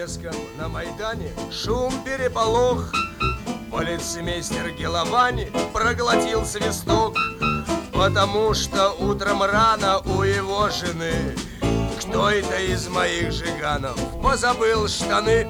Донецком на Майдане шум, переполох. Полицмейстер Геловани проглотил свисток, потому что утром рано у его жены кто это из моих жиганов позабыл штаны.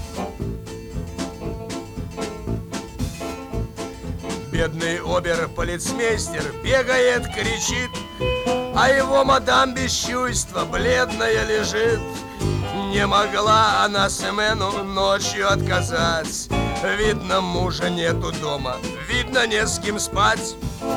Бедный обер-полицмейстер бегает, кричит, а его мадам без чувства бледная лежит. Не могла она Семену ночью отказать. Видно, мужа нету дома, видно, не с кем спать.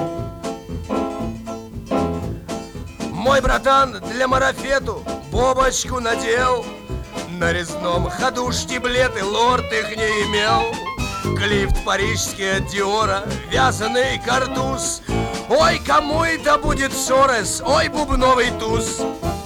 Мой братан для марафету бобочку надел. На резном ходу штиблеты лорд их не имел. Клифт парижский от Диора, вязаный картуз. Ой, кому это будет Сорес, ой, бубновый туз.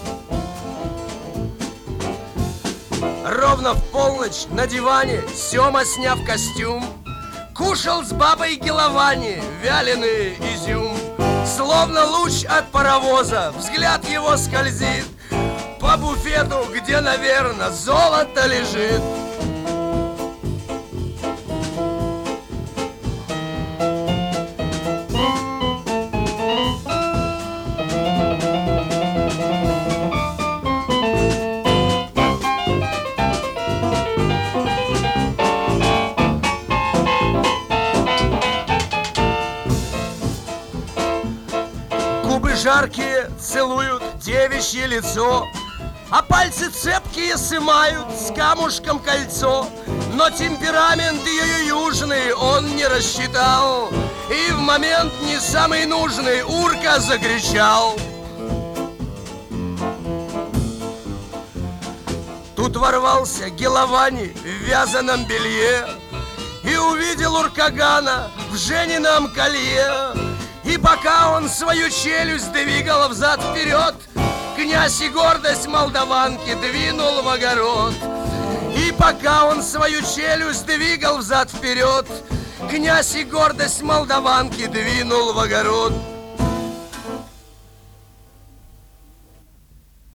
Ровно в полночь на диване Сёма, сняв костюм, кушал с бабой Геловани вяленый изюм. Словно луч от паровоза взгляд его скользит по буфету, где, наверное, золото лежит. Губы жаркие целуют девичье лицо, а пальцы цепкие сымают с камушком кольцо. Но темперамент ее южный он не рассчитал, и в момент не самый нужный урка закричал. Тут ворвался Геловани в вязаном белье и увидел Уркагана в Женином колье. И пока он свою челюсть двигал взад-вперед, князь и гордость молдаванки двинул в огород. И пока он свою челюсть двигал взад-вперед, князь и гордость молдаванки двинул в огород.